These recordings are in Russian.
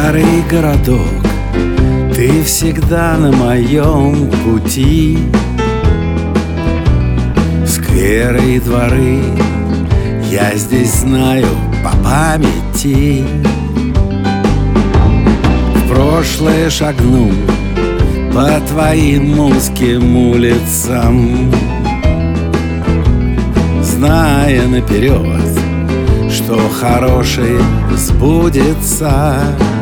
Старый городок, ты всегда на моем пути. Скверы и дворы я здесь знаю по памяти. В прошлое шагну по твоим узким улицам, зная наперед, что хорошее сбудется.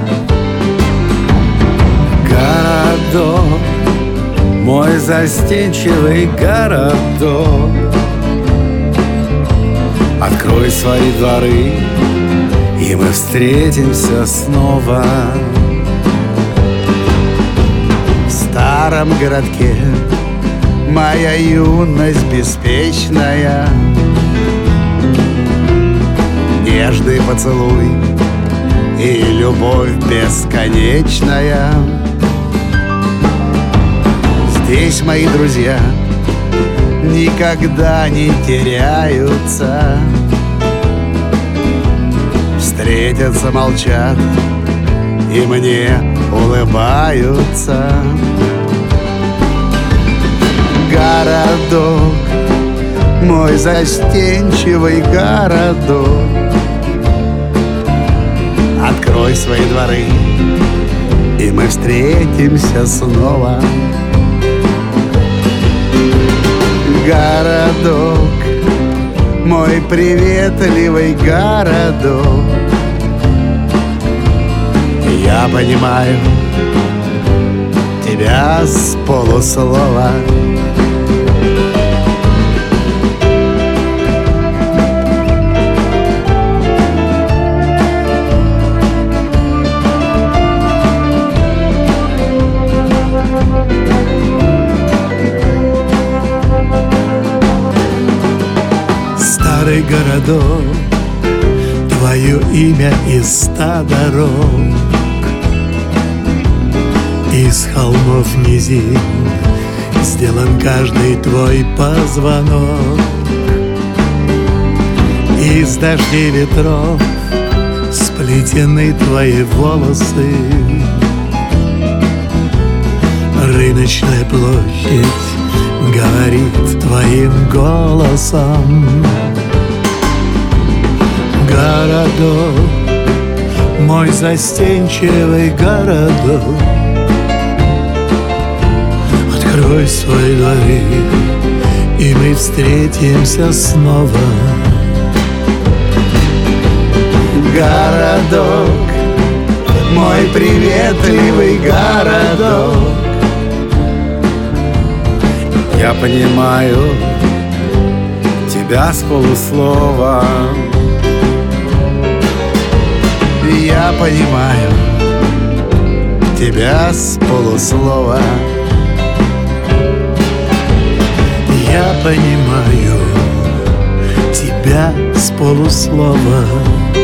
Городок, мой застенчивый городок, открой свои дворы, и мы встретимся снова. В старом городке моя юность беспечная, нежный поцелуй и любовь бесконечная. Здесь мои друзья никогда не теряются, встретятся, молчат и мне улыбаются. Городок, мой застенчивый городок, открой свои дворы, и мы встретимся снова. Городок, мой приветливый городок, я понимаю тебя с полуслова. Старый городок, твое имя из 100 дорог, из холмов низин сделан каждый твой позвонок, из дождей ветров сплетены твои волосы. Рыночная площадь говорит твоим голосом. Городок, мой застенчивый городок, открой свои двори, и мы встретимся снова. Городок, мой приветливый городок, я понимаю тебя с полуслова. я понимаю тебя с полуслова. Я понимаю тебя с полуслова.